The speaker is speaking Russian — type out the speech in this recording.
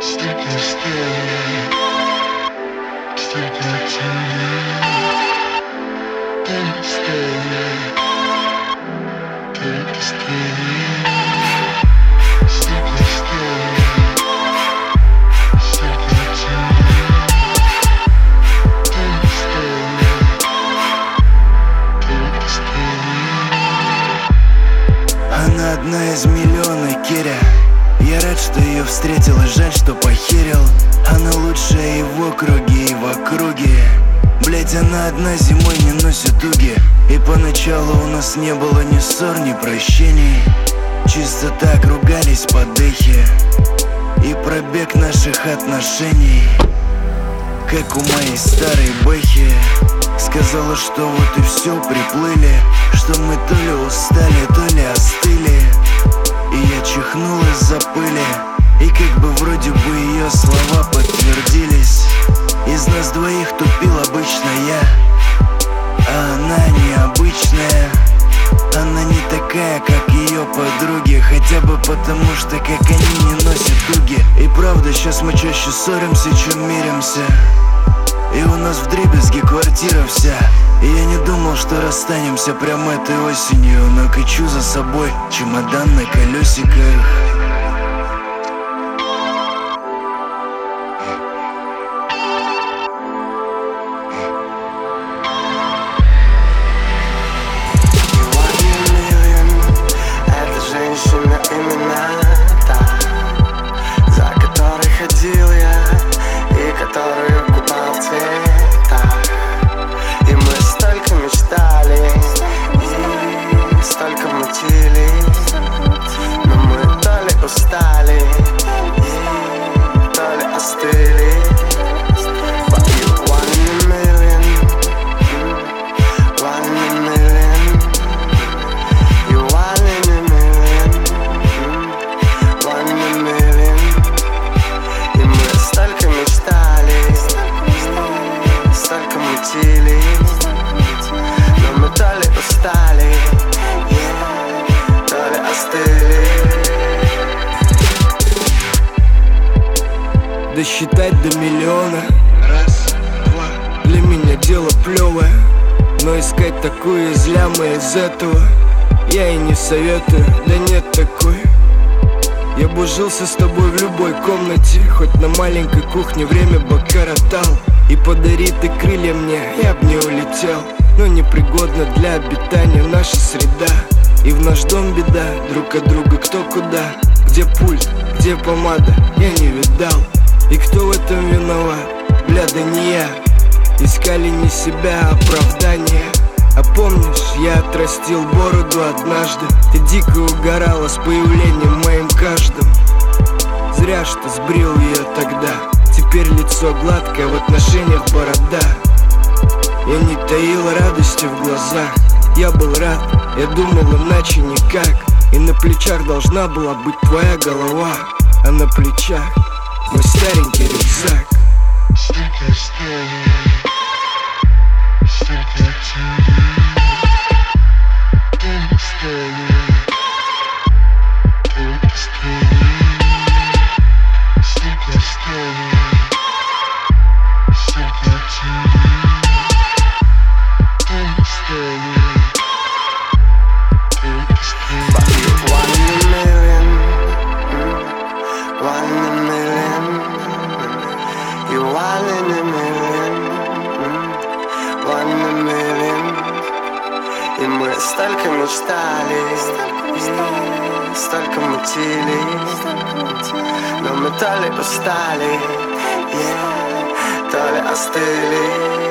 Она одна из миллиона, Киря. Я рад, что ее встретил, и жаль, что похерил. Она лучшая и в округе, и в округе. Блять, она одна зимой не носит уги. И поначалу у нас не было ни ссор, ни прощений. Чисто так ругались по дыхе. И пробег наших отношений, как у моей старой бэхи. Сказала, что вот и все, приплыли, что мы то ли устали, то ли остыли. И я чихнул из-за пыли, и как бы вроде бы ее слова подтвердились. Из нас двоих тупил обычно я, а она необычная. Она не такая, как ее подруги, хотя бы потому, что как они не носят уги. И правда, сейчас мы чаще ссоримся, чем миримся. И у нас вдребезги квартира вся. И я не думал, что расстанемся прямо этой осенью, но качу за собой чемодан на колесиках. Женщина именно та, за которой ходил я и которую купал в цветах. И мы столько мечтали и столько мутили, но мы то ли устали и то ли остыли. But you one in a million, one in a million. You one in a million, one in a million. И мы столько мечтали, столько мутили, но мы то ли устали, то ли остыли. Досчитать до миллиона, раз, два, для меня дело плевое. Но искать такую из ляма из этого я и не советую, да нет такой. Я бы жился с тобой в любой комнате, хоть на маленькой кухне время бы коротал. И подари ты крылья мне, я б не улетел. Но непригодна для обитания наша среда. И в наш дом беда, друг от друга кто куда. Где пульт, где помада, я не видал. И кто в этом виноват? Бля, да не я. Искали не себя, а оправдания. А помнишь, я отрастил бороду однажды. Ты дико угорала с появлением моим каждым. Зря что сбрил ее тогда. Теперь лицо гладкое, в отношениях борода. Я не таил радости в глазах. Я был рад, я думал иначе никак. И на плечах должна была быть твоя голова, а на плечах мой старенький рюкзак. И мы столько мечтали, столько мутили, но мы то ли устали, то ли остыли.